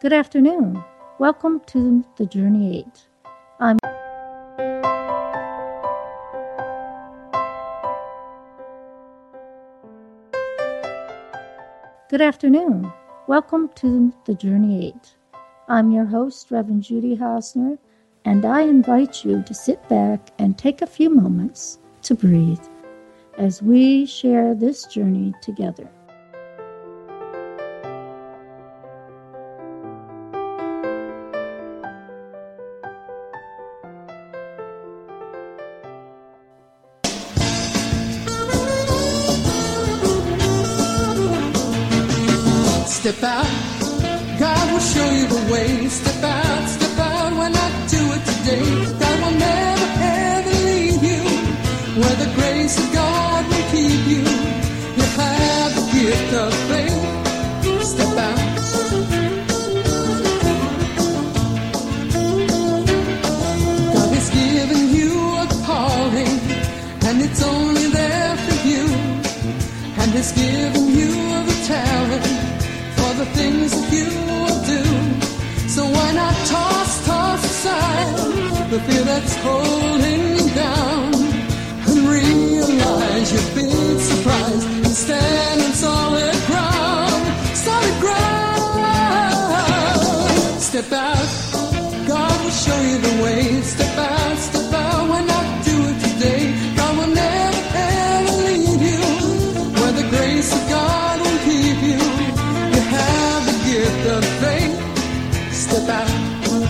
Good afternoon. Welcome to the Journey 8. I'm Good afternoon. Welcome to the Journey 8. I'm your host, Reverend Judy Hosner, and I invite you to sit back and take a few moments to breathe as we share this journey together. Step out, God will show you the way. Step out, why not do it today? God will never ever leave you. Where the grace of God will keep you. You have the gift of faith. Step out. God has given you a calling, and it's only there for you. And has given you the talent the things that you will do. So why not toss aside the fear that's holding you down and realize your big surprise and stand on solid ground. Solid ground. Step out, God will show you the way. Step out, why not do it today? God will never ever leave you. Where the grace of God will keep you. Have the gift of faith. Step out.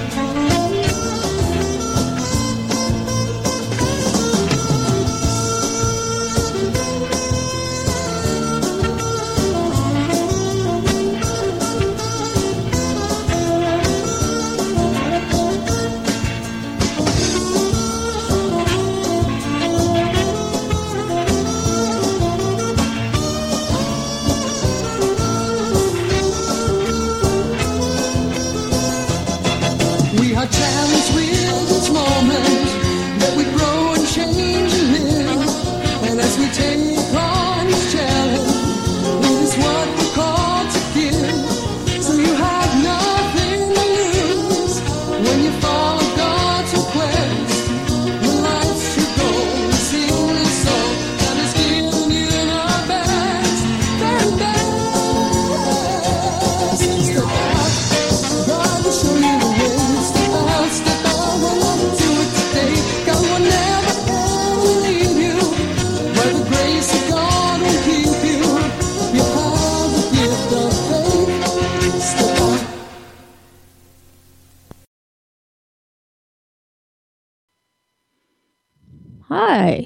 Hi.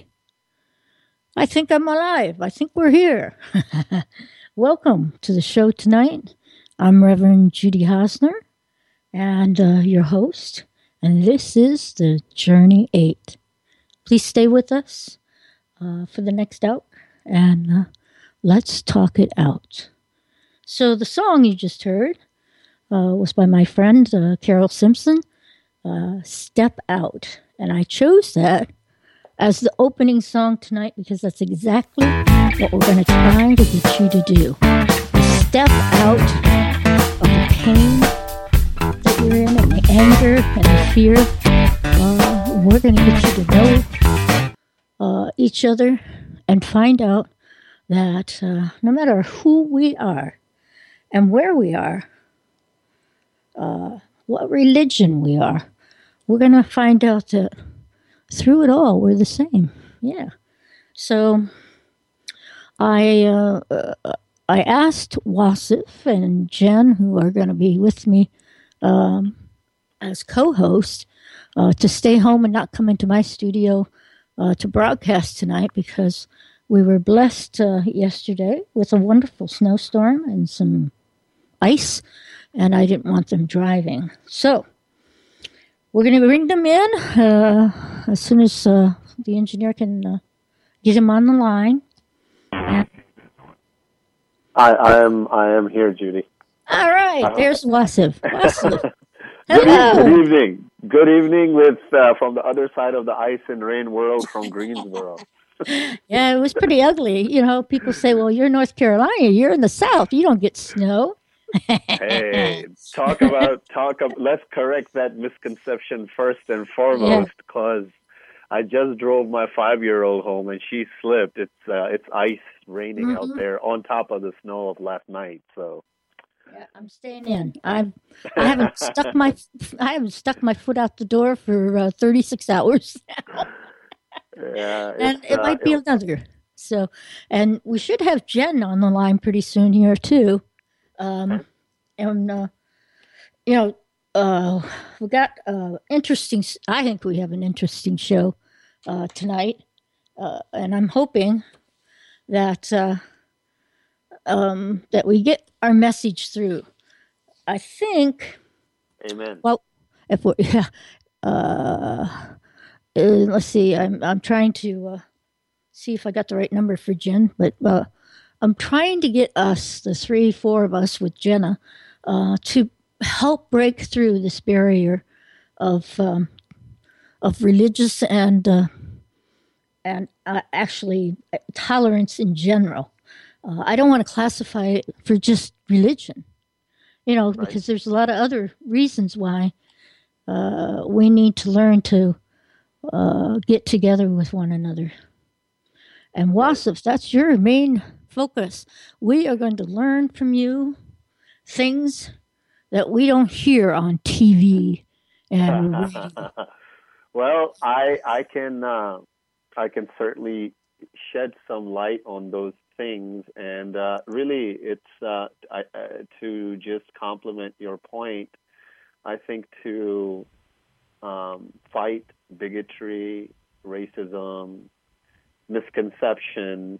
I think I'm alive. I think we're here. Welcome to the show tonight. I'm Reverend Judy Hosner and your host, and this is the Journey 8. Please stay with us for the next hour and let's talk it out. So the song you just heard was by my friend Carol Simpson, Step Out. And I chose that as the opening song tonight because that's exactly what we're going to try to get you to do. Step out of the pain that you're in and the anger and the fear. We're going to get you to know each other and find out that no matter who we are and where we are, what religion we are, we're going to find out that through it all, we're the same. Yeah. So I asked Wasif and Jen, who are going to be with me as co-host, to stay home and not come into my studio to broadcast tonight because we were blessed yesterday with a wonderful snowstorm and some ice, and I didn't want them driving. So we're going to bring them in as soon as the engineer can get him on the line. I am here, Judy. All right, there's Wasif. Wasif. Good evening. Good evening with from the other side of the ice and rain world from Greensboro. Yeah, it was pretty ugly. You know, people say, well, you're North Carolina. You're in the South. You don't get snow. Hey, let's correct that misconception first and Yeah. foremost, because I just drove my 5-year-old home and she slipped. It's ice raining out Hmm. there on top of the snow of last night. So Yeah, I'm staying in. I haven't stuck my I haven't stuck my foot out the door for 36 hours, yeah, and it might be another. So, and we should have Jen on the line pretty soon here too. Um, okay. and you know, uh, we got interesting. I think we have an interesting show tonight, and I'm hoping that that we get our message through. I think. Amen. Well, if we yeah, uh, let's see. I'm trying to see if I got the right number for Jen, but I'm trying to get us, the three, four of us with Jenna, to help break through this barrier of um, of religious and actually tolerance in general. I don't want to classify it for just religion, Right. because there's a lot of other reasons why we need to learn to get together with one another. And Right. Wasif, that's your main focus. We are going to learn from you things that we don't hear on TV and radio. Well, I can certainly shed some light on those things, and really, to just complement your point. I think to fight bigotry, racism, misconceptions.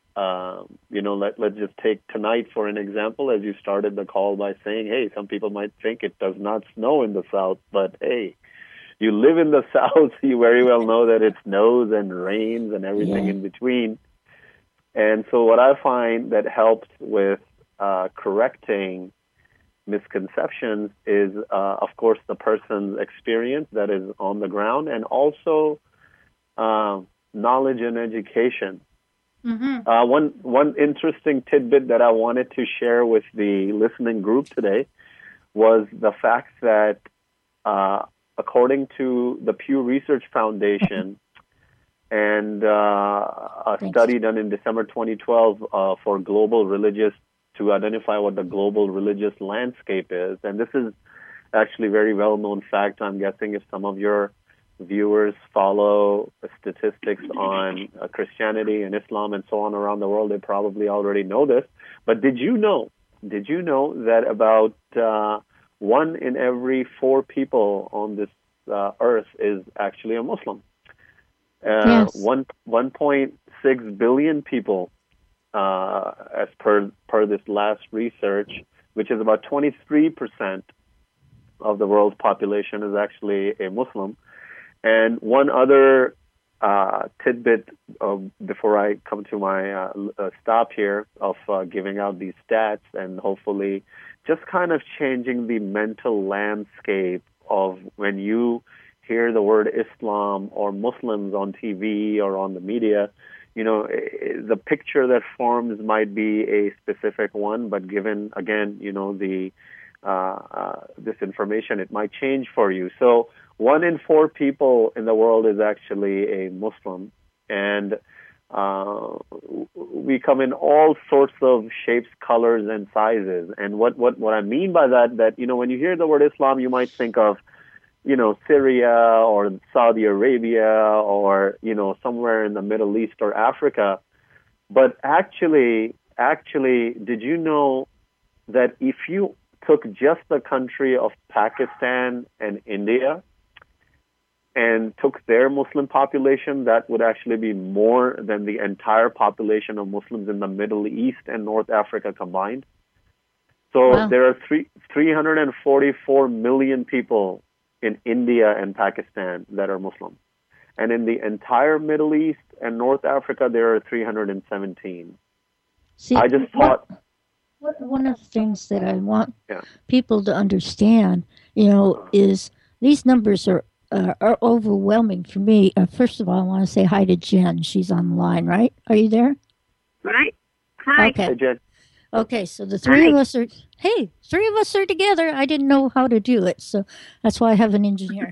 Let's just take tonight for an example. As you started the call by saying, "Hey, some people might think it does not snow in the South, but hey, you live in the South, you very well know that it snows and rains and everything Yeah. in between." And so, what I find that helps with correcting misconceptions is, of course, the person's experience that is on the ground, and also uh, knowledge and education. Mm-hmm. One interesting tidbit that I wanted to share with the listening group today was the fact that, uh, according to the Pew Research Foundation and a Thanks. study done in December 2012 for global religious to identify what the global religious landscape is, and this is actually very well known fact. I'm guessing if some of your viewers follow statistics on Christianity and Islam and so on around the world, they probably already know this. But did you know? Did you know that about one in every four people on this earth is actually a Muslim? Yes. 1.6 billion people, as per this last research, which is about 23% of the world's population, is actually a Muslim. And one other tidbit before I come to my stop here of giving out these stats and hopefully just kind of changing the mental landscape of when you hear the word Islam or Muslims on TV or on the media. The picture that forms might be a specific one, but given, again, this information, it might change for you. So one in four people in the world is actually a Muslim, and we come in all sorts of shapes, colors, and sizes. And what I mean by that when you hear the word Islam, you might think of Syria or Saudi Arabia or somewhere in the Middle East or Africa. But actually, did you know that if you took just the country of Pakistan and India and took their Muslim population, that would actually be more than the entire population of Muslims in the Middle East and North Africa combined? So Wow. there are 344 million people in India and Pakistan that are Muslim. And in the entire Middle East and North Africa, there are 317. See, I just thought, one of the things that I want yeah. people to understand, is these numbers are overwhelming for me. First of all, I want to say hi to Jen. She's on the line, right? Are you there? Right? Hi. Okay. Hey, Jen. Okay, so the three of us are, hey, three of us are together. I didn't know how to do it, so that's why I have an engineer.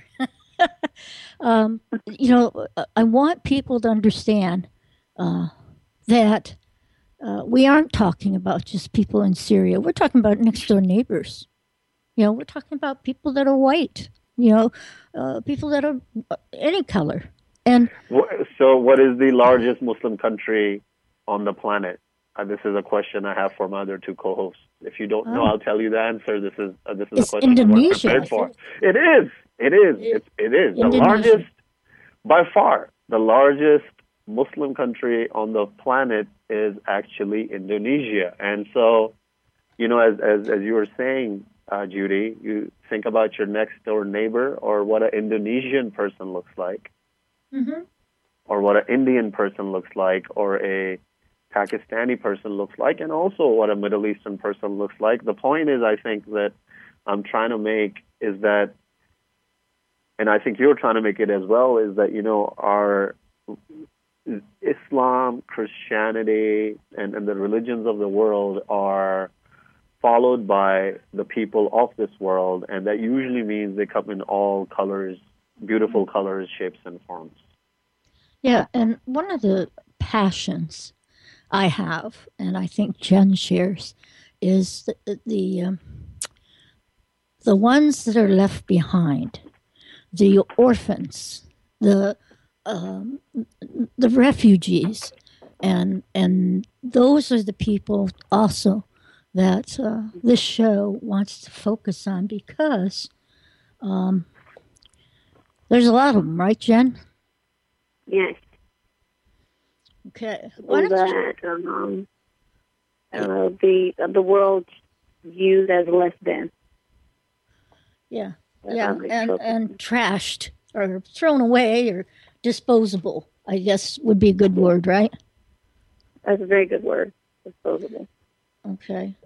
I want people to understand that we aren't talking about just people in Syria. We're talking about next door neighbors. We're talking about people that are white, people that are any color. And So, what is the largest Muslim country on the planet? This is a question I have for my other two co-hosts. If you don't know, I'll tell you the answer. This is a it's question you weren't Indonesia. prepared for. It is. It is the largest, by far, the largest Muslim country on the planet is actually Indonesia. And so, as you were saying, Judy, you think about your next door neighbor or what an Indonesian person looks like, or what an Indian person looks like, or a Pakistani person looks like, and also what a Middle Eastern person looks like. The point is, I think, that I'm trying to make is that, and I think you're trying to make it as well, is that, our Islam, Christianity, and the religions of the world are followed by the people of this world, and that usually means they come in all colors, beautiful colors, shapes, and forms. Yeah, and one of the passions I have, and I think Jen shares, is the ones that are left behind, the orphans, the refugees, and those are the people also that this show wants to focus on because there's a lot of them, right, Jen? Yes. Okay. The world's viewed as less than. Yeah, and trashed or thrown away or disposable, I guess would be a good word, right? That's a very good word, disposable. Okay.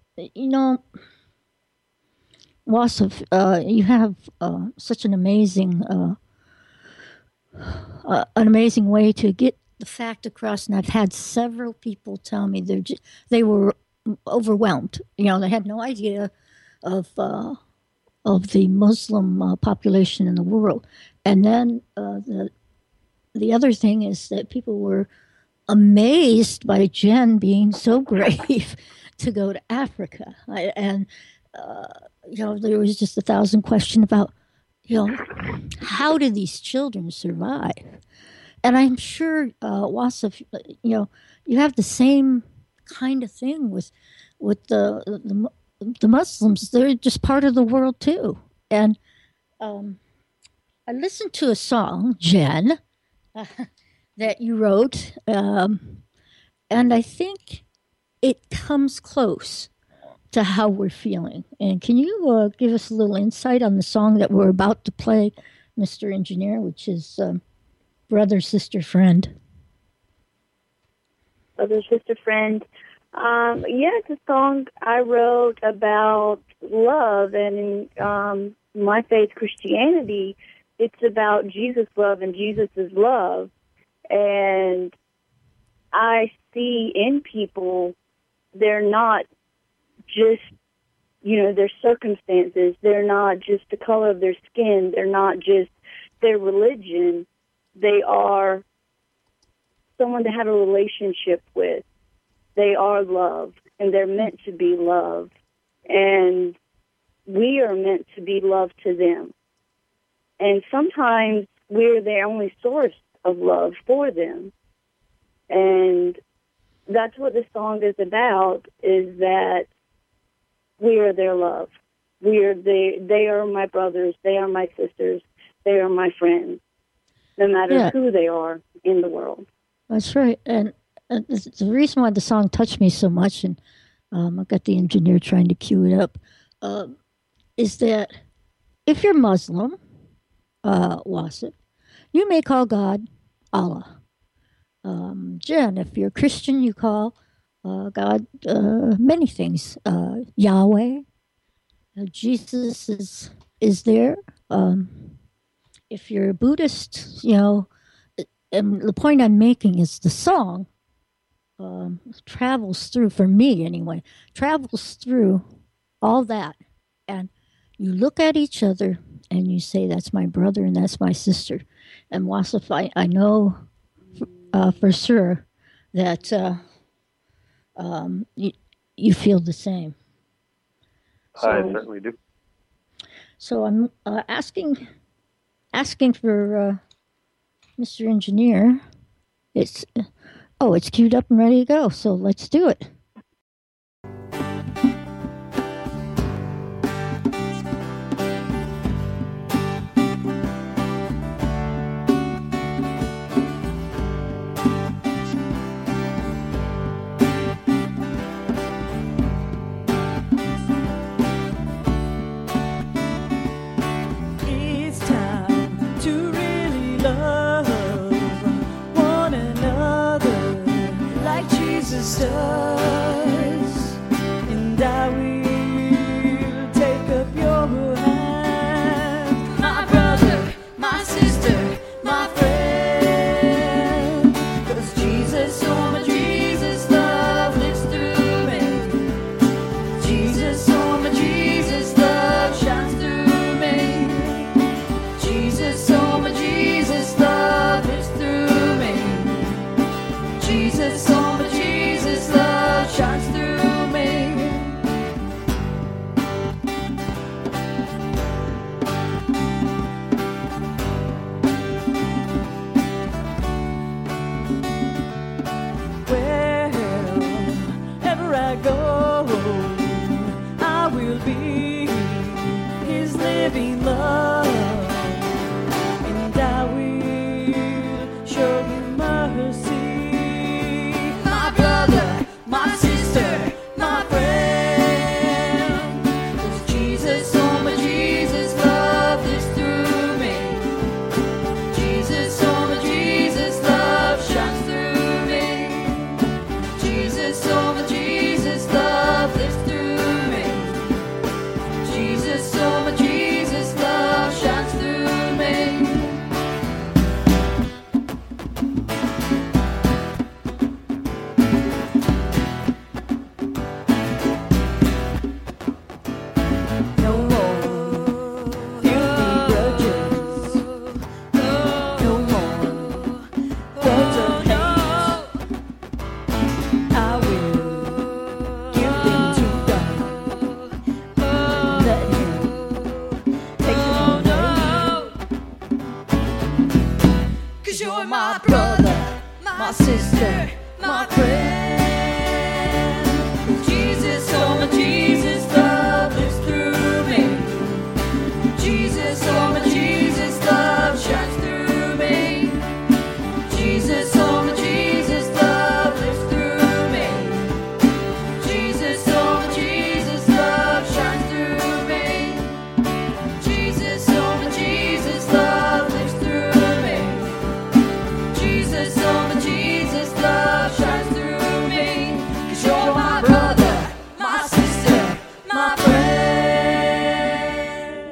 Wasif, you have such an amazing way to get the fact across, and I've had several people tell me they were overwhelmed. They had no idea of the Muslim population in the world, and then the other thing is that people were amazed by Jen being so brave to go to Africa, there was just 1,000 questions about how do these children survive. And I'm sure, Wasif, you have the same kind of thing with the Muslims. They're just part of the world too. And I listened to a song, Jen, that you wrote, and I think it comes close to how we're feeling. And can you give us a little insight on the song that we're about to play, Mr. Engineer, which is Brother, Sister, Friend? Brother, Sister, Friend. It's a song I wrote about love, and in my faith, Christianity, it's about Jesus' love and Jesus' love. And I see in people, they're not just, their circumstances. They're not just the color of their skin. They're not just their religion. They are someone to have a relationship with. They are love, and they're meant to be loved. And we are meant to be love to them. And sometimes we're the only source of love for them. And that's what the song is about, is that we are their love. They are my brothers. They are my sisters. They are my friends, no matter who they are in the world. That's right. And the reason why the song touched me so much, and I got the engineer trying to cue it up, is that if you're Muslim, Wasif, you may call God Allah. Jen, if you're Christian, you call God many things. Yahweh, Jesus is there. If you're a Buddhist, and the point I'm making is the song travels through, for me anyway, travels through all that. And you look at each other and you say, that's my brother and that's my sister. And Wasif, I know for sure that you feel the same. I certainly do. So I'm asking for Mr. Engineer. It's queued up and ready to go. So let's do it. It's time to really love one another like Jesus does. And I will take up your hand, my brother, my sister, my friend. 'Cause Jesus, oh my Jesus, love lives through me. Jesus, oh my Jesus, love shines through me. Jesus, oh my Jesus, love lives through me. Jesus, oh my Jesus, love shines through me. Wherever I go, I will be His living love, and I will show Him mercy. My brother, my sister, my friend. 'Cause Jesus, oh my Jesus, love lives through me. Jesus, oh my Jesus, love shines through me. Jesus, oh my Jesus, love lives through me. Jesus, oh my Jesus, love shines through me. No more filthy grudges. No more words of hate. I will give them to God. Let Him take them away. 'Cause you're my brother, my sister, my friend. Jesus, oh my Jesus, love lives through me. Jesus, oh my Jesus, love shines through me. Jesus, oh my Jesus, love lives through me. Jesus, oh my Jesus, love shines through me. Jesus, oh my Jesus, love lives through me. Jesus, oh my Jesus, love shines through me. 'Cause you're my brother, my sister, my friend.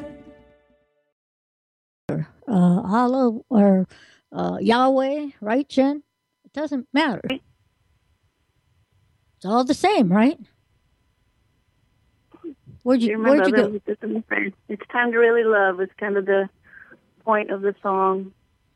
Allah or Yahweh, right, Jen? It doesn't matter. It's all the same, right? Where'd you You're my go? brother, my sister, my friend. It's time to really love. It's kind of the point of the song.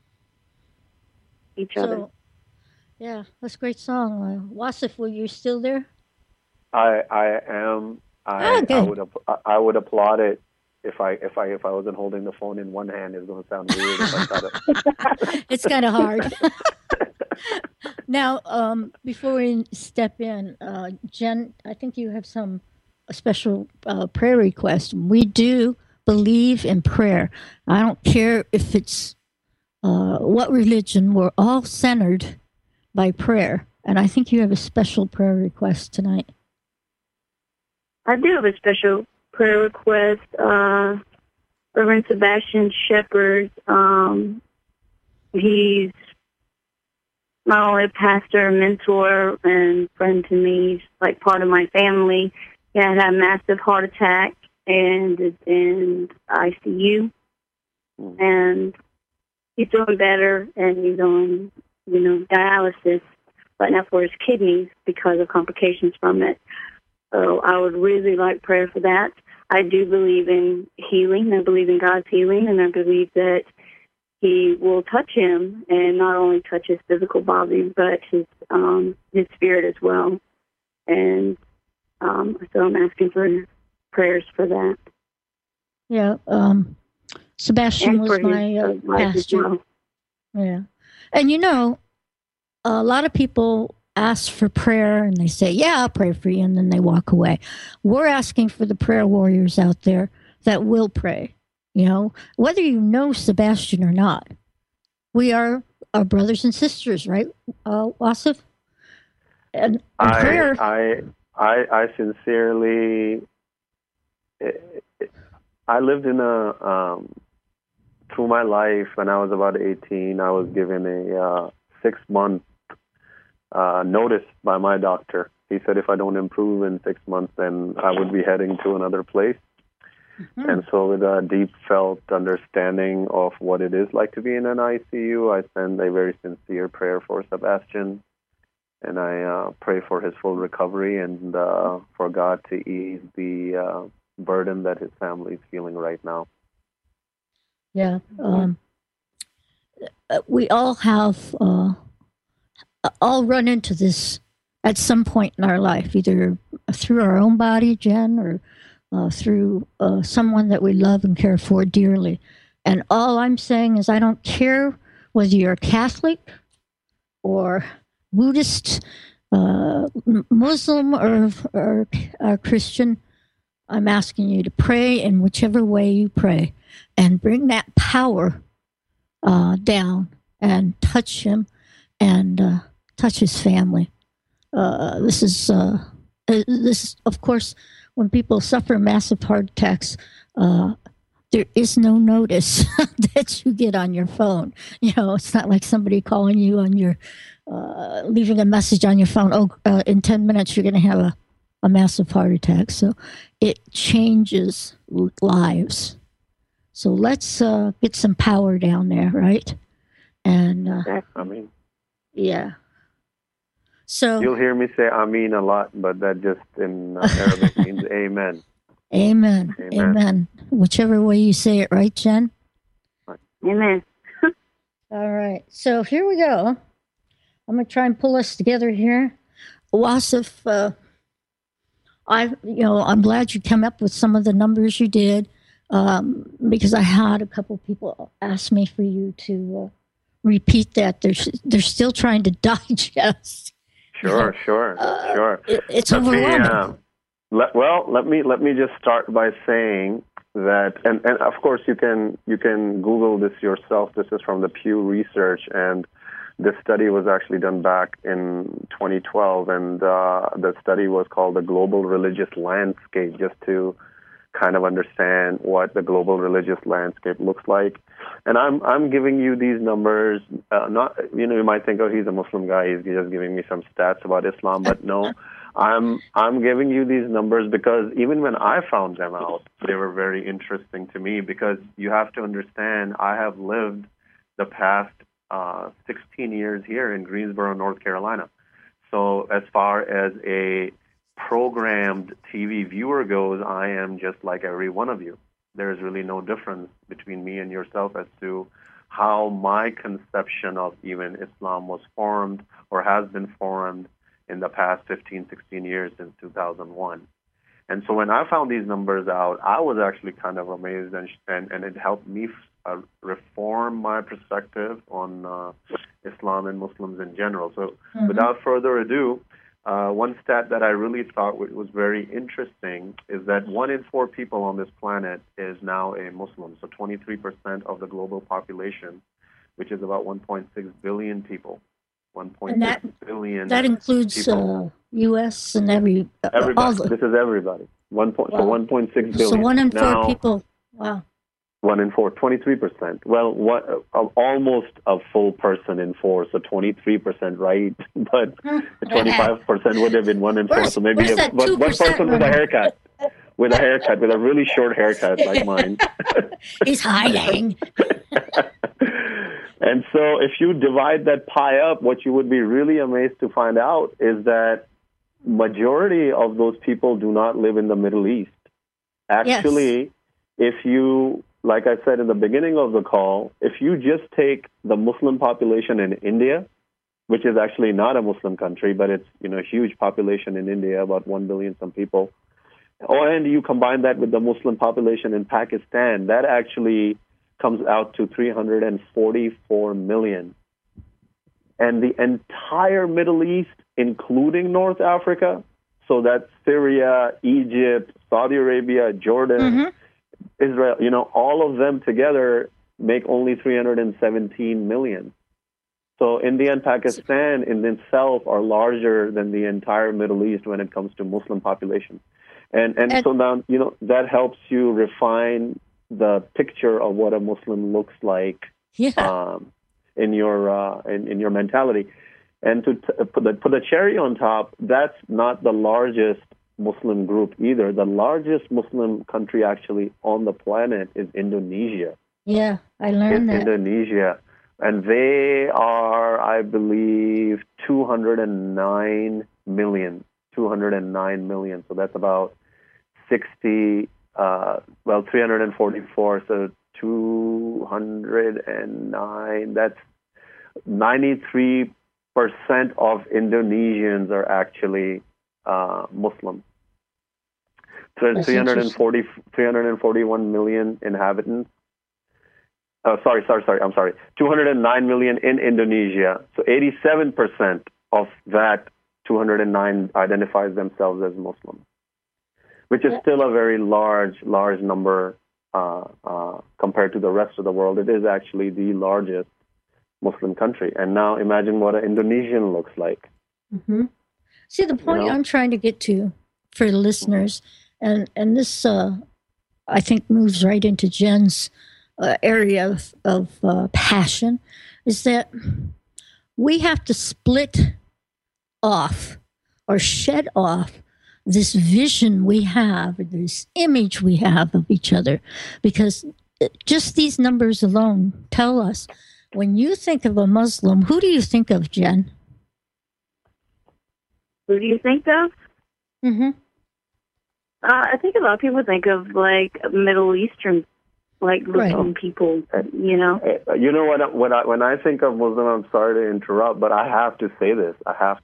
Each other. So, yeah, that's a great song. Wasif, were you still there? I am. good. I would applaud it if I wasn't holding the phone in one hand. It's going to sound weird if I try to. It's kind of hard. Now, before we step in, Jen, I think you have a special prayer request. We do believe in prayer. I don't care if it's what religion. We're all centered by prayer, and I think you have a special prayer request tonight. I do have a special prayer request. Reverend Sebastian Shepherd. He's not only a pastor, mentor, and friend to me. He's like part of my family. He had a massive heart attack and is in ICU. And he's doing better, and he's on, dialysis right now for his kidneys because of complications from it. So I would really like prayer for that. I do believe in healing. I believe in God's healing, and I believe that He will touch him, and not only touch his physical body, but his spirit as well. And so I'm asking for prayers for that. Yeah, Sebastian was my pastor. Well. Yeah, and you know, a lot of people ask for prayer and they say, "Yeah, I'll pray for you," and then they walk away. We're asking for the prayer warriors out there that will pray. You know, whether you know Sebastian or not, we are our brothers and sisters, right, Wasif? And prayer. I sincerely. I lived in through my life when I was about 18, I was given a 6-month notice by my doctor. He said if I don't improve in 6 months, then I would be heading to another place. Mm-hmm. And so with a deep felt understanding of what it is like to be in an ICU, I send a very sincere prayer for Sebastian. And I pray for his full recovery and for God to ease the burden that his family is feeling right now. Yeah. We all have all run into this at some point in our life, either through our own body, Jen, or through someone that we love and care for dearly. And all I'm saying is I don't care whether you're Catholic or Buddhist, Muslim, or Christian. I'm asking you to pray in whichever way you pray and bring that power down and touch him and touch his family. This is, of course, when people suffer massive heart attacks, there is no notice that you get on your phone. You know, it's not like somebody calling you on your, leaving a message on your phone. Oh, in 10 minutes, you're going to have a massive heart attack. So it changes lives. So let's get some power down there, right? And yeah. So you'll hear me say "Amin" a lot, but that just in Arabic means "Amen." Amen. Amen. Whichever way you say it, right, Jen? Amen. All right. So here we go. I'm going to try and pull us together here. Wasif, I'm glad you came up with some of the numbers you did, because I had a couple people ask me for you to repeat that. They're still trying to digest. Sure. It's overwhelming. Let me just start by saying that, and of course you can Google this yourself. This is from the Pew Research, and this study was actually done back in 2012, and the study was called the Global Religious Landscape, just to kind of understand what the global religious landscape looks like. And I'm giving you these numbers, not, you might think, oh, he's a Muslim guy, he's just giving me some stats about Islam, but no, I'm giving you these numbers because even when I found them out, they were very interesting to me, because you have to understand, I have lived the past 16 years here in Greensboro, North Carolina. So as far as a programmed TV viewer goes, I am just like every one of you. There is really no difference between me and yourself as to how my conception of even Islam was formed or has been formed in the past 15, 16 years since 2001. And so when I found these numbers out, I was actually kind of amazed, and it helped me reform my perspective on Islam and Muslims in general. So without further ado, one stat that I really thought was very interesting is that 1 in 4 people on this planet is now a Muslim. So 23% of the global population, which is about 1.6 billion people. 1.6 billion. That includes U.S. and everybody. This is everybody. 1.6 billion. So 1 in 4 people. Wow. 1 in 4, 23%. Well, almost a full person in 4, so 23%, right? But 25% would have been 1 in 4. So maybe one person with a haircut, with a really short haircut like mine. He's hiding. And so though, if you divide that pie up, what you would be really amazed to find out is that majority of those people do not live in the Middle East. Actually, if you, like I said in the beginning of the call, if you just take the Muslim population in India, which is actually not a Muslim country, but it's, a huge population in India, about 1 billion some people, and you combine that with the Muslim population in Pakistan, that actually comes out to 344 million. And the entire Middle East, including North Africa, so that's Syria, Egypt, Saudi Arabia, Jordan, Israel, all of them together make only 317 million. So India and Pakistan in itself are larger than the entire Middle East when it comes to Muslim population. And so now, that helps you refine the picture of what a Muslim looks like in your mentality. And to put the cherry on top, that's not the largest Muslim group either. The largest Muslim country actually on the planet is Indonesia. Yeah, I learned that. Indonesia. And they are, I believe, 209 million. 209 million. So that's about 344. So 209. That's 93% of Indonesians are actually Muslim. So there's 341 million inhabitants. I'm sorry. 209 million in Indonesia. So 87% of that 209 identifies themselves as Muslim, which is still a very large number compared to the rest of the world. It is actually the largest Muslim country. And now imagine what an Indonesian looks like. Mm-hmm. See, the point I'm trying to get to for the listeners, and this, I think, moves right into Jen's area of passion, is that we have to split off or shed off this vision we have, this image we have of each other, because just these numbers alone tell us, when you think of a Muslim, who do you think of, Jen? Who do you think of? Mm-hmm. I think a lot of people think of like Middle Eastern, like Muslim people. You know what? When I think of Muslim, I'm sorry to interrupt, but I have to say this.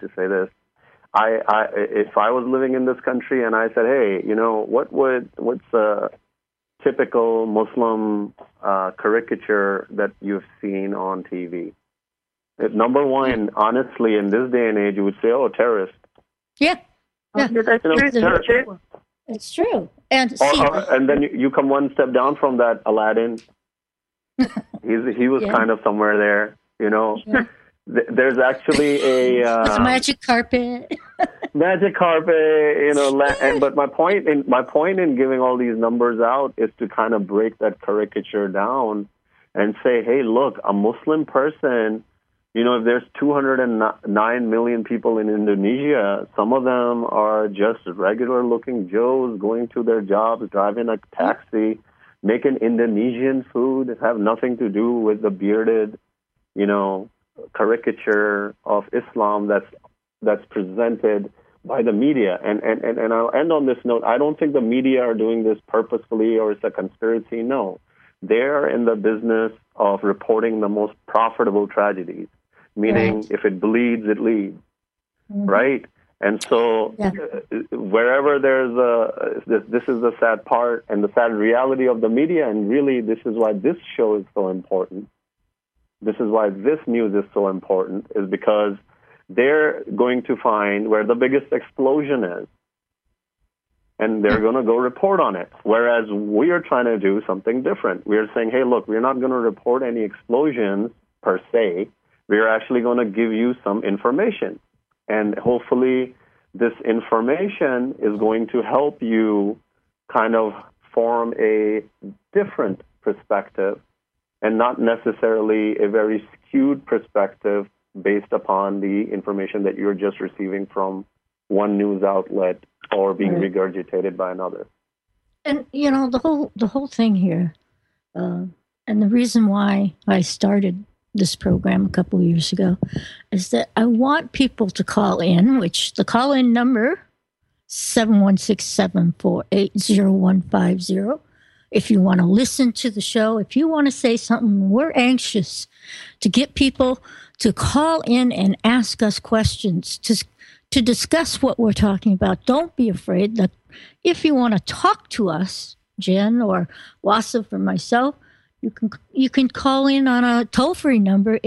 If I was living in this country and I said, hey, what's a typical Muslim caricature that you've seen on TV? Number one, honestly, in this day and age, you would say, oh, terrorist. Yeah. That's true. It's true. And and then you come one step down from that, Aladdin. He was kind of somewhere there, Yeah. There's actually a magic carpet. Magic carpet, but my point in giving all these numbers out is to kind of break that caricature down and say, hey, look, a Muslim person, if there's 209 million people in Indonesia, some of them are just regular-looking Joes going to their jobs, driving a taxi, making Indonesian food, have nothing to do with the bearded, caricature of Islam that's presented by the media. And I'll end on this note. I don't think the media are doing this purposefully or it's a conspiracy. No. They're in the business of reporting the most profitable tragedies, meaning if it bleeds, it leads, right? And so wherever there's this is the sad part and the sad reality of the media, and really this is why this show is so important. This is why this news is so important, is because they're going to find where the biggest explosion is, and they're going to go report on it. Whereas we are trying to do something different. We are saying, hey, look, we're not going to report any explosions per se. We are actually going to give you some information. And hopefully this information is going to help you kind of form a different perspective and not necessarily a very skewed perspective based upon the information that you're just receiving from one news outlet or being regurgitated by another. And, the whole thing here, and the reason why I started this program a couple years ago, is that I want people to call in, which the call-in number, 716-748-0150. If you want to listen to the show, if you want to say something, we're anxious to get people to call in and ask us questions, to discuss what we're talking about. Don't be afraid. That if you want to talk to us, Jen or Wasif or myself, you can call in on a toll-free number,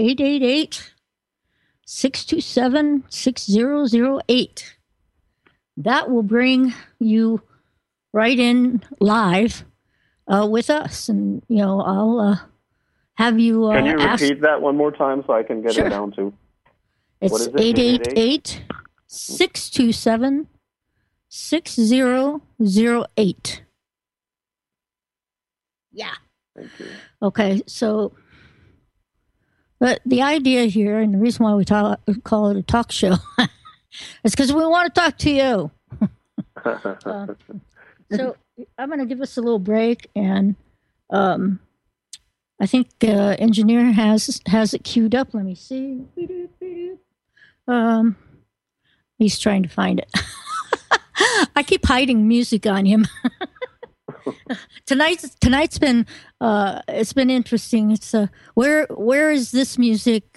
888-627-6008. That will bring you right in live with us. And, I'll have you Can you repeat that one more time so I can get Sure. it down to? It's 888-627-6008. Yeah. Thank you. Okay, so the idea here, and the reason why we call it a talk show, is because we want to talk to you. So I'm going to give us a little break, and I think engineer has it queued up. Let me see. He's trying to find it. I keep hiding music on him. Tonight's been it's been interesting. It's where is this music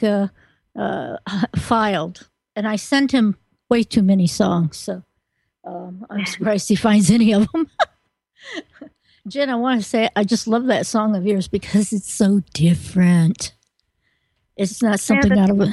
filed? And I sent him way too many songs, so I'm surprised he finds any of them. Jen, I want to say I just love that song of yours because it's so different. It's not something out of a.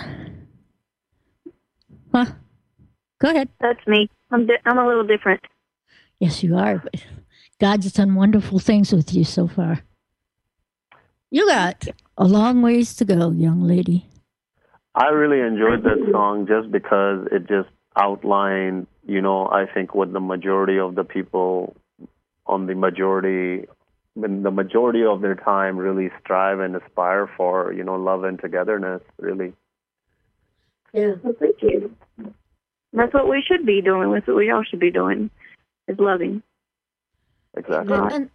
Huh? Go ahead. That's me. I'm a little different. Yes, you are. But God's done wonderful things with you so far. You got a long ways to go, young lady. I really enjoyed that song just because it just outlined, I think what the majority of the people when the majority of their time really strive and aspire for, love and togetherness, really. Yeah. Well, thank you. That's what we should be doing. That's what we all should be doing, is loving. Exactly.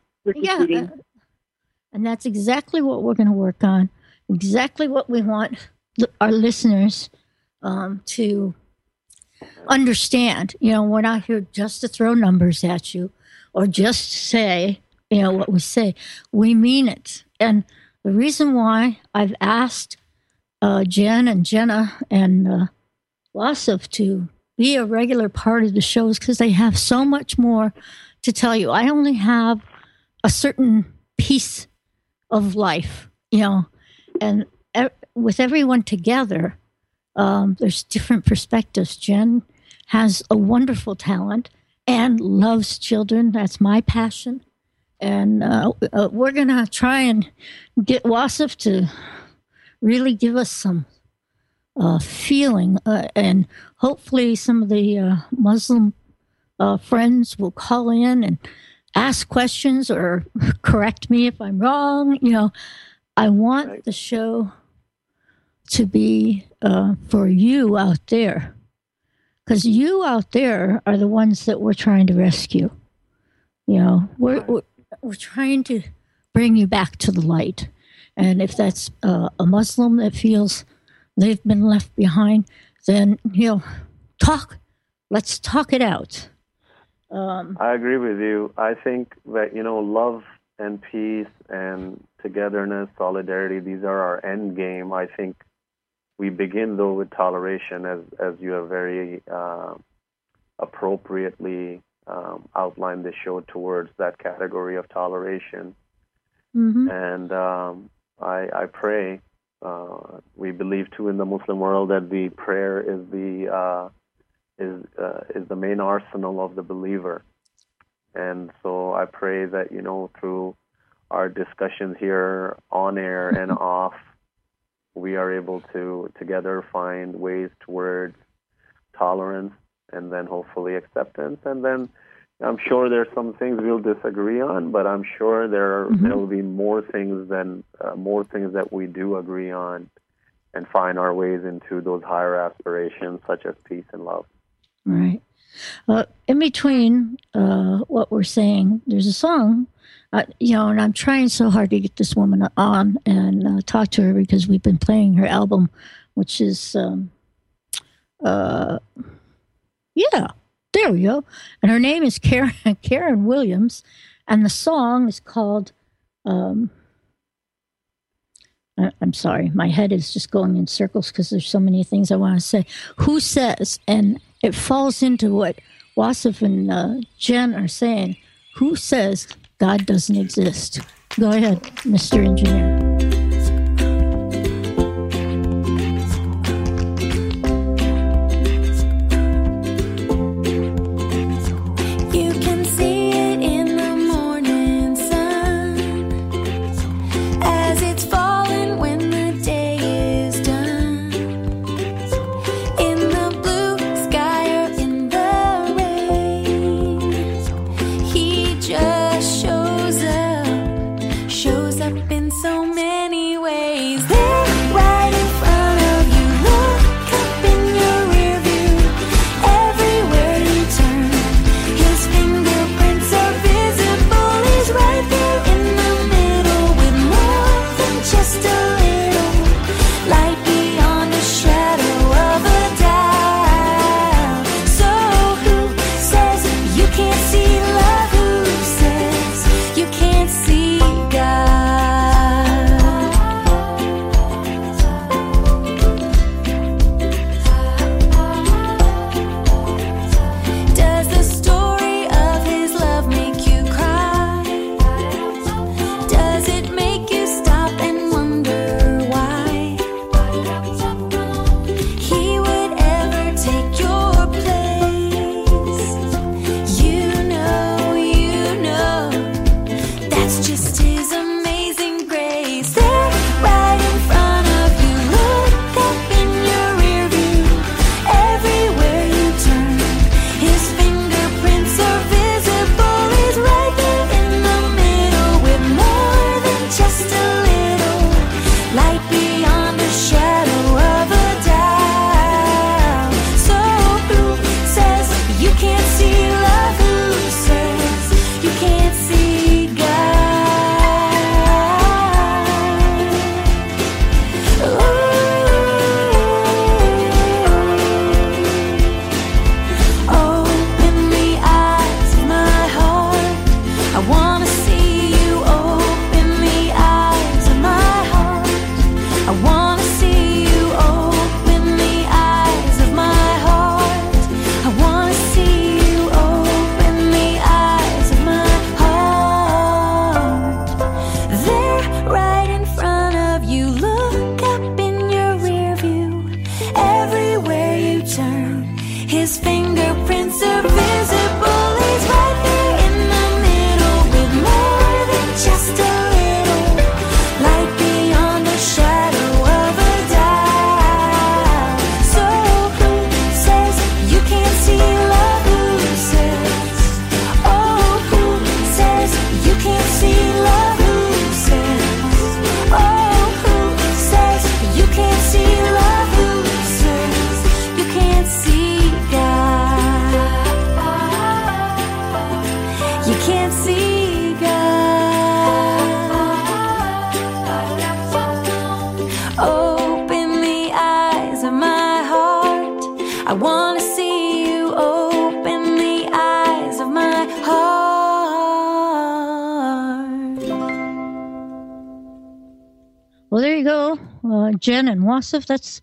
And that's exactly what we're going to work on. Exactly what we want our listeners to understand. We're not here just to throw numbers at you or just say, what we say. We mean it. And the reason why I've asked Jen and Jenna and Wasif to be a regular part of the show is because they have so much more to tell you. I only have a certain piece of life, and with everyone together, there's different perspectives. Jen has a wonderful talent and loves children. That's my passion. And we're going to try and get Wasif to really give us some feeling. And hopefully some of the Muslim friends will call in and ask questions or correct me if I'm wrong. I want the show to be for you out there. Because you out there are the ones that we're trying to rescue. We're trying to bring you back to the light. And if that's a Muslim that feels they've been left behind, then, talk. Let's talk it out. I agree with you. I think that, love and peace and togetherness, solidarity, these are our end game. I think we begin, though, with toleration, as you have very appropriately outlined the show towards that category of toleration. Mm-hmm. And I pray, we believe, too, in the Muslim world that the prayer is the main arsenal of the believer. And so I pray that, through our discussions here on air and off, we are able to together find ways towards tolerance and then hopefully acceptance. And then I'm sure there's some things we'll disagree on, but I'm sure there will be more things that we do agree on and find our ways into those higher aspirations such as peace and love. Right. In between what we're saying, there's a song, and I'm trying so hard to get this woman on and talk to her because we've been playing her album, which is, yeah, there we go. And her name is Karen Williams, and the song is called, I'm sorry, my head is just going in circles because there's so many things I want to say. Who Says? And it falls into what Wasif and Jen are saying. Who says God doesn't exist? Go ahead, Mr. Engineer. Well, there you go, Jen and Wasif. That's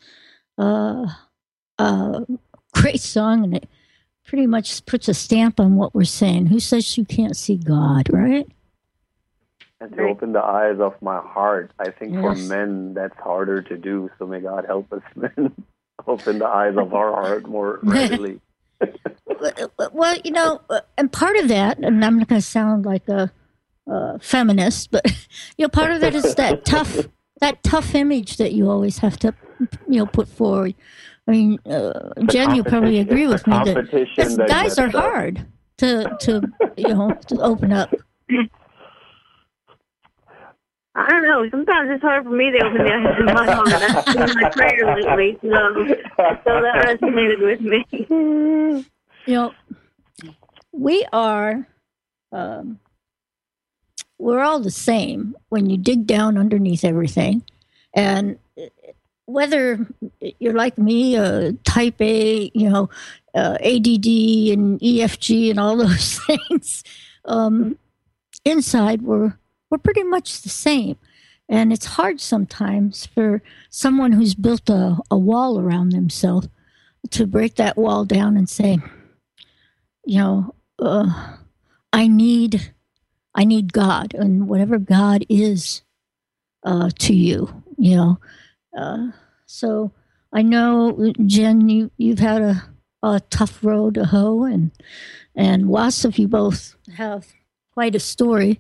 a great song, and it pretty much puts a stamp on what we're saying. Who says you can't see God, right? And to open the eyes of my heart. I think for men, that's harder to do. So may God help us men open the eyes of our heart more readily. Well, and part of that, and I'm not going to sound like a feminist, but part of that is that tough image that you always have to put forward. I mean, Jen, you probably agree with me that guys are hard to open up. I don't know. Sometimes it's hard for me to open the eyes in my heart. That's been my prayer lately. So that resonated with me. we are, um, we're all the same when you dig down underneath everything. And whether you're like me, type A, ADD and EFG and all those things, inside we're pretty much the same. And it's hard sometimes for someone who's built a wall around themselves to break that wall down and say, I need God, and whatever God is to you, So I know, Jen, you've had a tough road to hoe, and Wasif, you both have quite a story.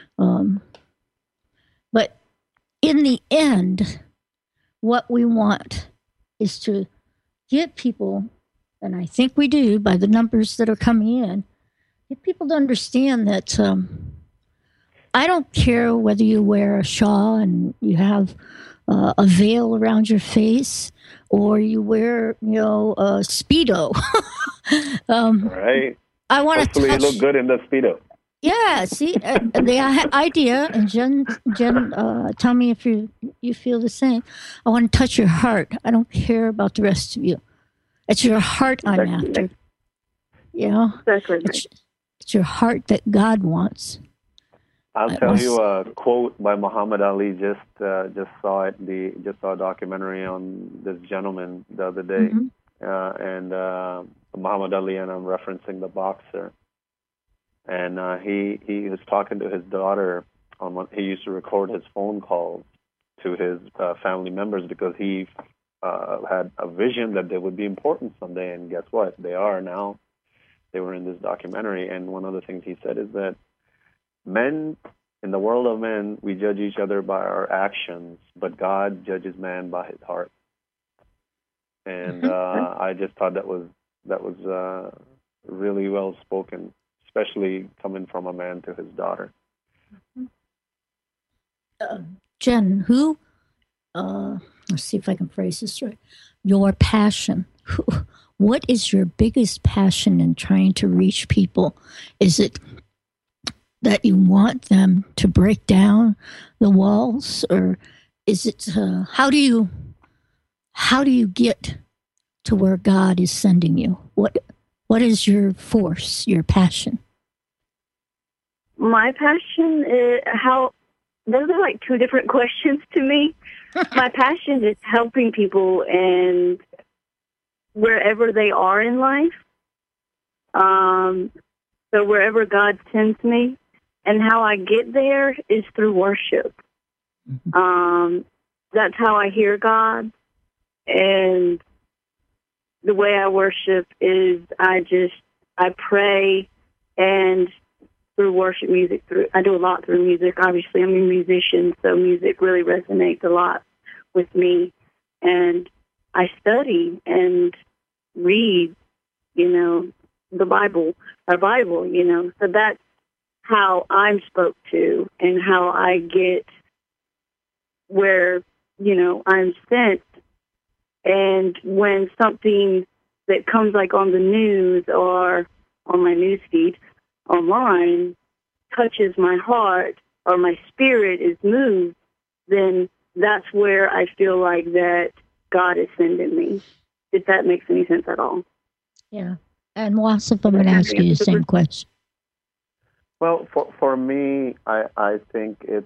But in the end, what we want is to get people, and I think we do by the numbers that are coming in, get people to understand that I don't care whether you wear a shawl and you have a veil around your face, or you wear, a Speedo. Right. I want to Hopefully touch. you look good in the Speedo. Yeah, see, the idea, and Jen, tell me if you feel the same. I want to touch your heart. I don't care about the rest of you. It's your heart I'm after. Exactly. It's your heart that God wants. I'll tell you a quote by Muhammad Ali. Just saw it. Just saw a documentary on this gentleman the other day, and Muhammad Ali, and I'm referencing the boxer. And he was talking to his daughter on what he used to record his phone calls to his family members, because he had a vision that they would be important someday. And guess what? They are now. They were in this documentary, and one of the things he said is that men, in the world of men, we judge each other by our actions, but God judges man by his heart. And I just thought that was really well spoken, especially coming from a man to his daughter. Jen, let's see if I can phrase this right. Your passion. What is your biggest passion in trying to reach people? Is it that you want them to break down the walls, or is it how do you get to where God is sending you? What is your force, your passion? My passion is those are like two different questions to me. My passion is helping people and wherever they are in life. So wherever God sends me, and how I get there is through worship. That's how I hear God. And the way I worship is I pray, and through worship music, I do a lot through music. Obviously, I'm a musician, so music really resonates a lot with me. And I study and read, the Bible, our Bible, So that's how I'm spoke to and how I get where, I'm sent. And when something that comes like on the news or on my news feed online touches my heart or my spirit is moved, then that's where I feel like that God is sending me, if that makes any sense at all. Yeah. And Wasif, I'm going to ask you the same question. Well, for me, I think it's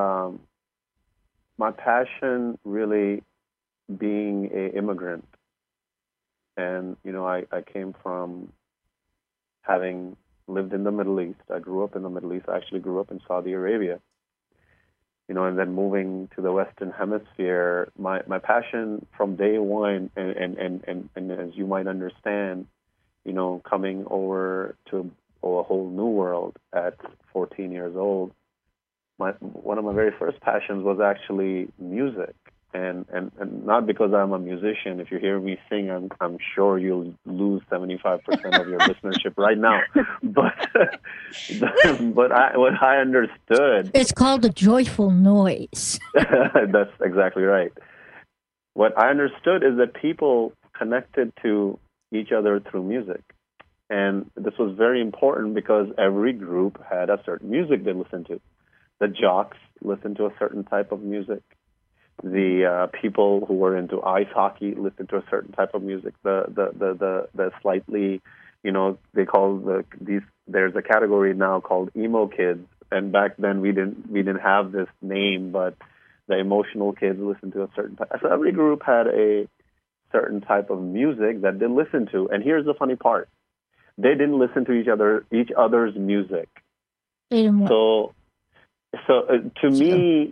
my passion really being an immigrant. And, I came from having lived in the Middle East. I grew up in the Middle East. I actually grew up in Saudi Arabia. And then moving to the Western Hemisphere, my passion from day one, and as you might understand, coming over to a whole new world at 14 years old, one of my very first passions was actually music. And not because I'm a musician. If you hear me sing, I'm sure you'll lose 75% of your listenership right now. But what I understood, it's called a joyful noise. That's exactly right. What I understood is that people connected to each other through music, And this was very important because every group had a certain music they listened to. The jocks listened to a certain type of music. The people who were into ice hockey listened to a certain type of music. The slightly, they call there's a category now called emo kids. And back then we didn't have this name, but the emotional kids listened to a certain type. So every group had a certain type of music that they listened to. And here's the funny part. They didn't listen to each other's music. They didn't want. To me,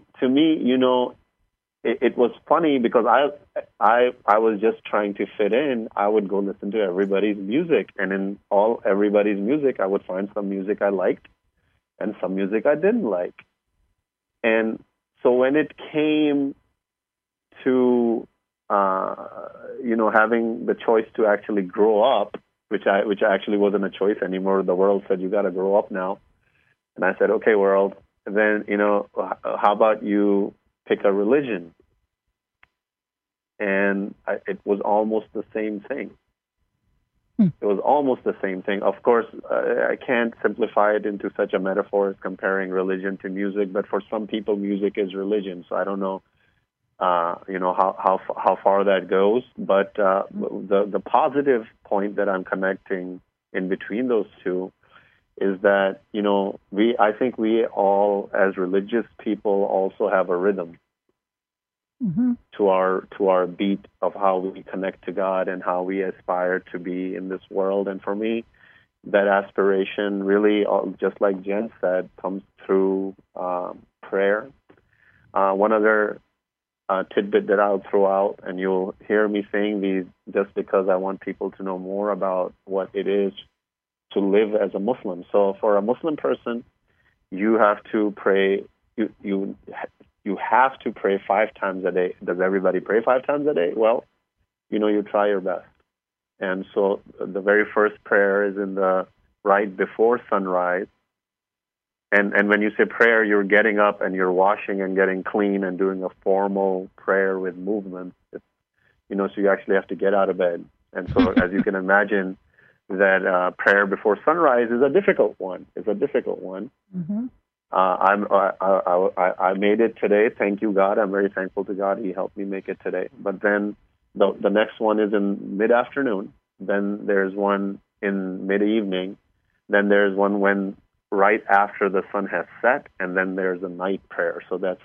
it was funny because I was just trying to fit in. I would go listen to everybody's music, and in everybody's music, I would find some music I liked and some music I didn't like. And so when it came to having the choice to actually grow up, which actually wasn't a choice anymore. The world said, you got to grow up now. And I said, okay, world, then, how about you pick a religion? And it was almost the same thing. It was almost the same thing. Of course, I can't simplify it into such a metaphor as comparing religion to music, but for some people, music is religion. So I don't know, how far that goes. But the positive point that I'm connecting in between those two is that, I think we all, as religious people, also have a rhythm to our beat of how we connect to God and how we aspire to be in this world. And for me, that aspiration really, just like Jen said, comes through prayer. One other tidbit that I'll throw out, and you'll hear me saying these just because I want people to know more about what it is to live as a Muslim. So for a Muslim person, you have to pray. You have to pray 5 times a day. Does everybody pray 5 times a day? Well, you try your best. And so the very first prayer is in the right before sunrise. And when you say prayer, you're getting up and you're washing and getting clean and doing a formal prayer with movement. So you actually have to get out of bed. And so as you can imagine, that prayer before sunrise is a difficult one. Mm-hmm. I made it today. Thank you, God. I'm very thankful to God. He helped me make it today. But then the next one is in mid-afternoon. Then there's one in mid-evening. Then there's one when right after the sun has set, and then there's a night prayer. So that's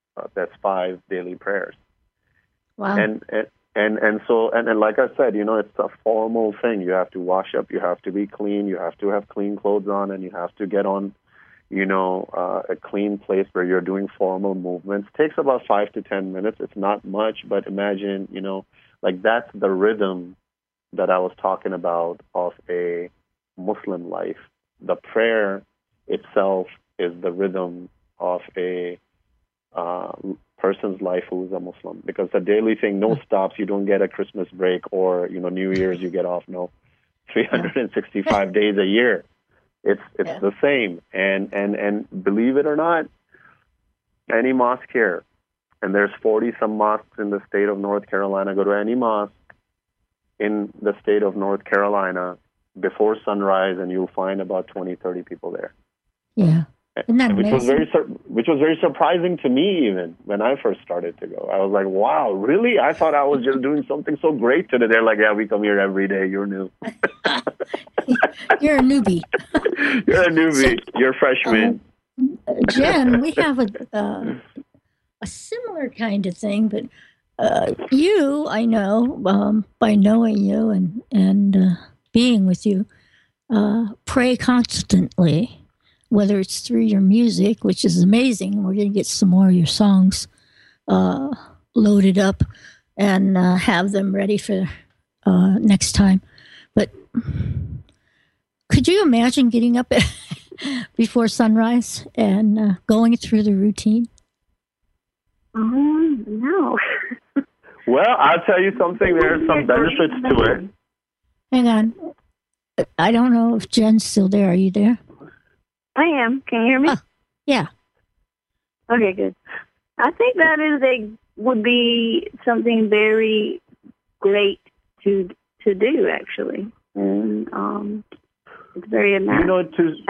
5 daily prayers. Wow. And so like I said, it's a formal thing. You have to wash up, you have to be clean, you have to have clean clothes on, and you have to get on, a clean place where you're doing formal movements. It takes about 5 to 10 minutes. It's not much, but imagine, that's the rhythm that I was talking about of a Muslim life. The prayer itself is the rhythm of a person's life who is a Muslim, because the daily thing, no stops. You don't get a Christmas break or New Year's you get off. No, 365 days a year. It's the same. And believe it or not, any mosque here, and there's 40 some mosques in the state of North Carolina. Go to any mosque in the state of North Carolina before sunrise, and you'll find about 20, 30 people there. Yeah. Isn't that which amazing? was very surprising to me even when I first started to go. I was like, wow, really? I thought I was just doing something so great today. They're like, yeah, we come here every day. You're new. You're a newbie. You're a newbie. You're a freshman. Jen, we have a similar kind of thing, but you, I know, by knowing you and being with you, pray constantly. Whether it's through your music, which is amazing. We're going to get some more of your songs loaded up and have them ready for next time. But could you imagine getting up before sunrise and going through the routine? No. Well, I'll tell you something. There's some benefits to it. Hang on. I don't know if Jen's still there. Are you there? I am. Can you hear me? Yeah. Okay, good. I think that would be something very great to do, actually. And It's very You know,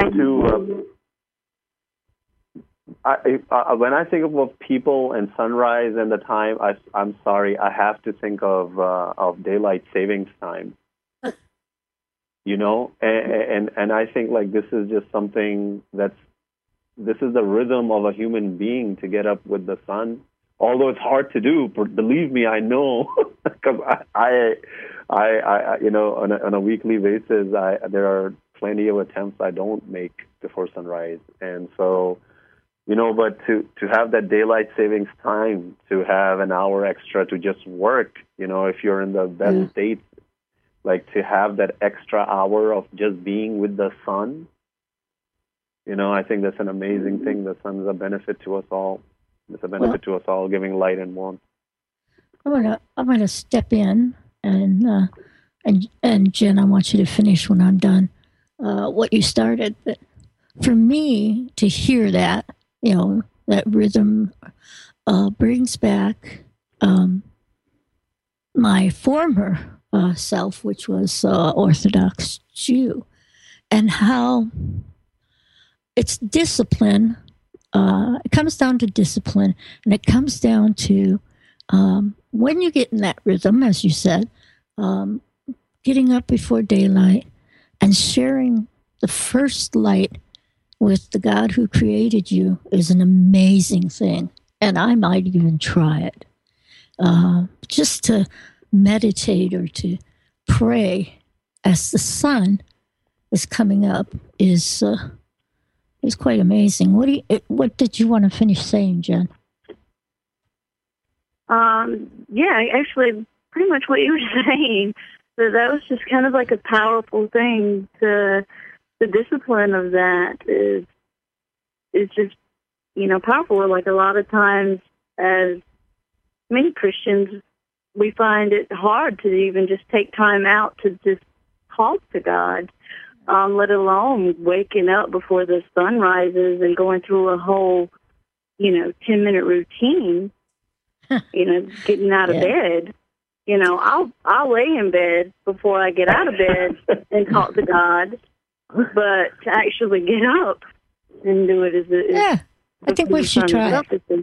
when I think of people and sunrise and the time, I'm sorry, I have to think of daylight savings time. You know, and I think like this is just something this is the rhythm of a human being to get up with the sun. Although it's hard to do, but believe me, I know because I you know, on a weekly basis, there are plenty of attempts I don't make before sunrise, and so. You know, but to have that daylight savings time, to have an hour extra to just work, you know, if you're in the best state, like to have that extra hour of just being with the sun, you know, I think that's an amazing thing. The sun is a benefit to us all. It's a benefit to us all, giving light and warmth. I'm gonna step in and Jen, I want you to finish when I'm done what you started. But for me to hear that. You know, that rhythm brings back my former self, which was Orthodox Jew, and how it's discipline. It comes down to discipline, and it comes down to when you get in that rhythm, as you said, getting up before daylight and sharing the first light with the God who created you is an amazing thing. And I might even try it. Just to meditate or to pray as the sun is coming up is quite amazing. What did you want to finish saying, Jen? Yeah, actually, pretty much what you were saying. So that was just kind of like a powerful thing to... The discipline of that is just, you know, powerful. Like a lot of times as many Christians, we find it hard to even just take time out to just talk to God, let alone waking up before the sun rises and going through a whole, you know, 10-minute routine, you know, getting out of bed. You know, I'll lay in bed before I get out of bed and talk to God. But to actually get up and do it I think we should try it.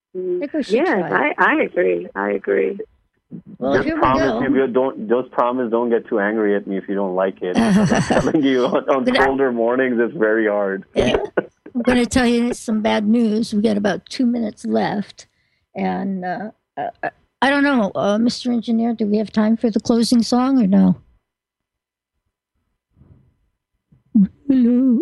I agree. Well, here we go. Just promise don't get too angry at me if you don't like it. I'm telling you, on colder mornings, it's very hard. Yeah. I'm going to tell you some bad news. We got about 2 minutes left. And I don't know, Mr. Engineer, do we have time for the closing song or no? Hello.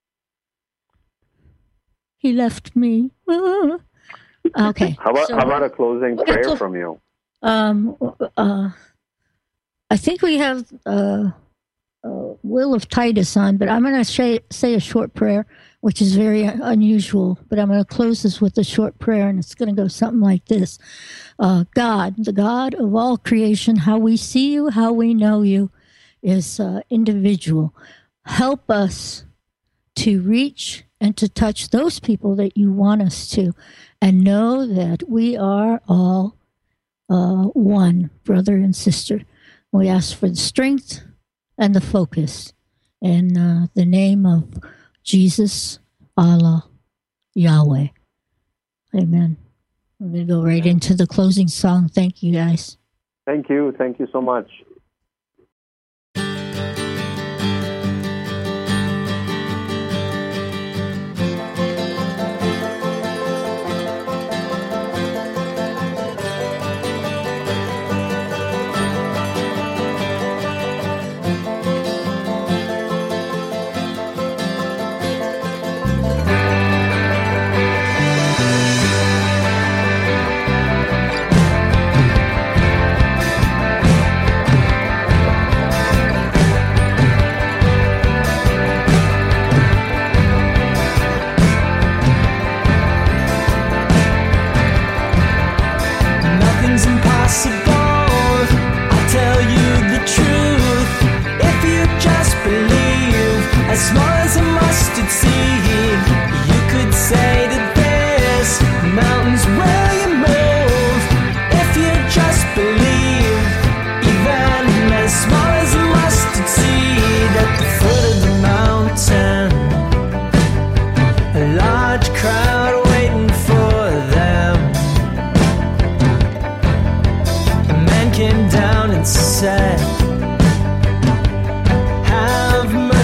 He left me. Okay. How about a closing prayer from you? I think we have Will of Titus on, but I'm going to say a short prayer, which is very unusual. But I'm going to close this with a short prayer, and it's going to go something like this. God, the God of all creation, how we see you, how we know you is individual. Help us to reach and to touch those people that you want us to, and know that we are all one, brother and sister. We ask for the strength and the focus in the name of Jesus, Allah, Yahweh. Amen. We're going to go right into the closing song. Thank you, guys. Thank you. Thank you so much.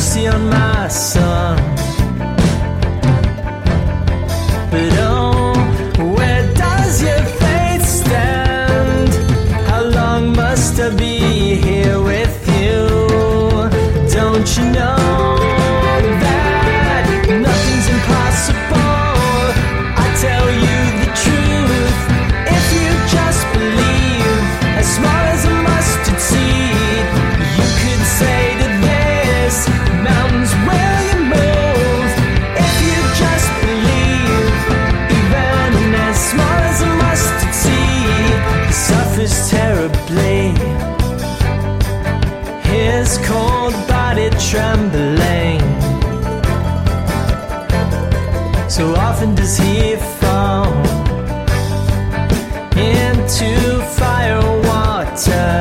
mercy on my son. But oh, where does your faith stand? How long must I be here with you? Don't you know that nothing's impossible? I tell you the truth, if you just believe, as small as a mustard seed, you could say to this mountains, will you move? If you just believe, even as small as a mustard seed suffers terribly, his cold body trembling. So often does he fall into fire or water.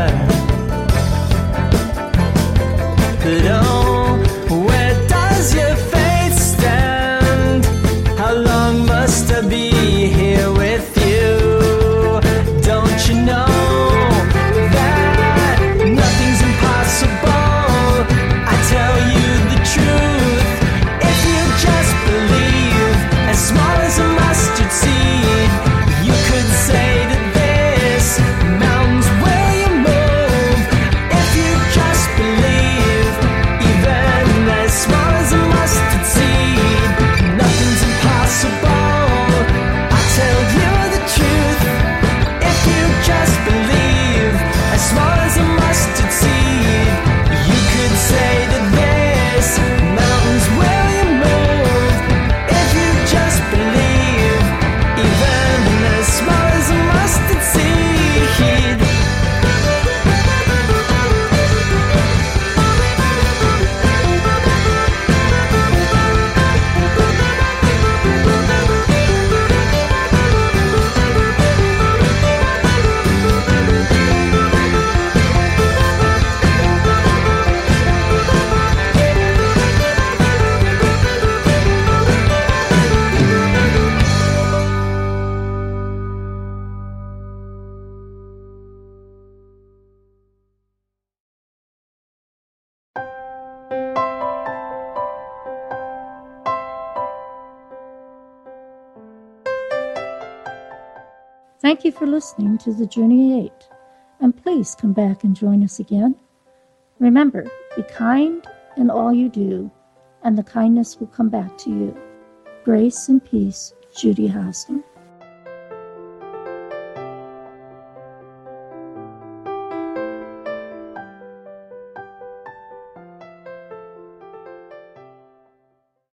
But oh, where does your faith stand? How long must I be here with you? Don't you know that nothing's impossible? I tell you the truth, if you just believe, as small as a mustard seed, you could say to this mountains, will you move? If you just believe, even as small as a mustard seed, nothing's impossible. I tell you the truth, if you just believe, as small as a mustard seed, you could say to this mountains, will you move? If you just believe, even as small as a mustard seed. Thank you for listening to The Journey 8, and please come back and join us again. Remember, be kind in all you do, and the kindness will come back to you. Grace and peace, Judy Hosner.